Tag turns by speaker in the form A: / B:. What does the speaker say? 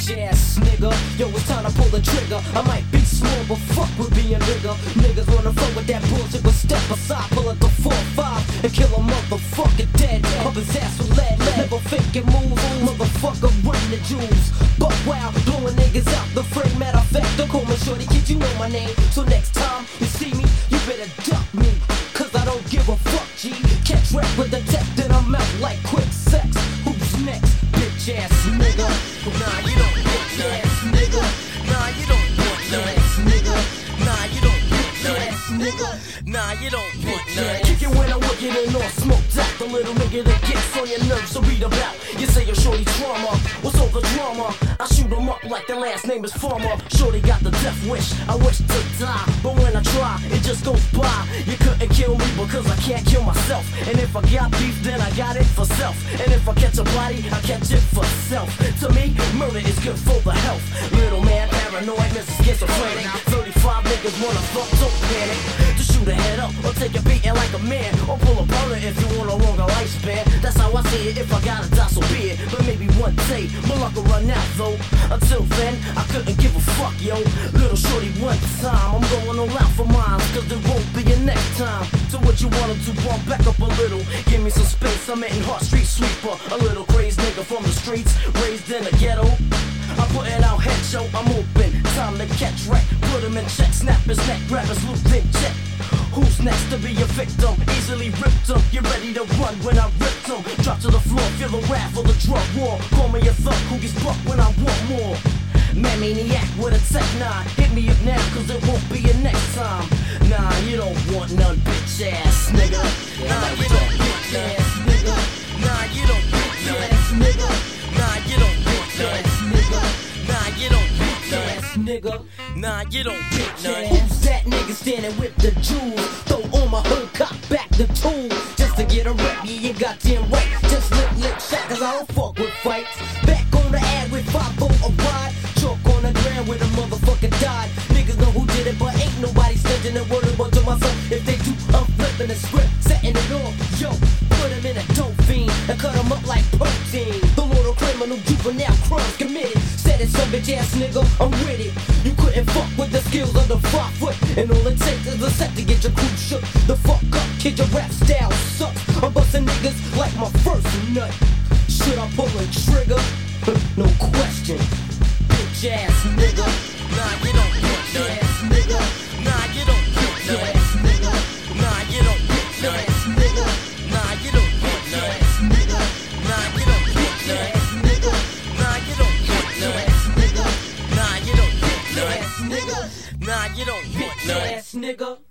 A: bitch ass nigga. Yo, it's time to pull the trigger. I might be small, but fuck with being bigger. Niggas wanna fuck with that bullshit, but step aside, pull up the 4-5 and kill a motherfucker dead. Up his ass with lead, never faking moves. Motherfucker running the jewels. But wow, blowing niggas out the frame. Matter of fact, don't call me shorty, kid, you know my name. So next time you see me, you better duck me, cause I don't give a fuck, G. Catch rap with the tech, then I'm out like quick sex. Who's next? Bitch ass nigga. Nah, you don't bitch ass nigga. Nah, you don't bitch ass nigga. Nah, you don't bitch ass nigga. Nah, you don't bitch ass. Kick it when I work it and all smoked out. The little nigga that gets on your nerves to read about. You say your shorty trauma. What's all the drama? I shoot him up like their last name is Farmer. Shorty got the death wish. I wish to die, but when I try, it just goes by. You couldn't kill me because I can't kill myself. And if I got beef, then I got it for self. And if I catch a body, I catch it for self. To me, murder is good for the health. Little man paranoid, Mrs. Schizophrenic. 35 niggas wanna fuck, don't panic. To shoot a head up, or take a beating like a man, or pull a burner if you want a longer lifespan. That's how I see it. If I gotta die, so be it. But maybe one day, my luck will run out though. Until then, I couldn't give a fuck, yo. Little shorty, one time, I'm going all out for mine, cause there won't be a next time. So what you wanna do, bump back up a little. Give me some space, I'm in Hart Street Sweeper. A little crazed nigga from the streets, raised in the ghetto. I'm putting out head show, I'm open. Time to catch wreck, put him in check. Snap his neck, grab his loot, then check. Who's next to be a victim? Easily ripped him. Get ready to run when I ripped him. Drop to the floor, feel the wrath of the drug war. Call me a thug who gets bucked when I want more. Man maniac with a tech 9. Hit me up now, cause it won't be a next time. Nah, you don't want none, bitch ass nigga. Nah, you don't bitch ass nigga. Nah, you don't bitch ass nigga. Nah, you don't bitch ass nigga. Nah, you don't bitch ass nigga. Nah, you don't bitch ass. Who's that nigga standing with the jewels? Throw on my hood, cock back the tool. Just to get a rep, yeah, you goddamn right. Just lick shot, cause I don't fuck with fights. Back on the ad with 5-0 a ride. Chalk on the ground where the motherfucker died. Niggas know who did it, but ain't nobody sending a word about to myself. If they do, I'm flipping the script, setting it off. Yo, put him in a dope fiend and cut him up like protein. The little criminal juvenile crimes committed. Said it's some bitch ass nigga, I'm with it. You couldn't fuck with the skills of the 5 foot. And all it takes is a set to get your crew shook. The fuck up, kid, your rap style sucks. I'm busting niggas like my first nut. Should I pull a trigger? No question. Bitch ass nigga. Nah, you don't bitch ass nigga. Nah, you don't bitch ass nigga. Nah, you don't bitch ass nigga. Nah, you don't bitch ass nigga. Nah, you don't bitch ass nigga. Nah, you don't bitch ass nigga. Nah, you don't bitch ass nigga. Nah, you don't bitch ass nigga.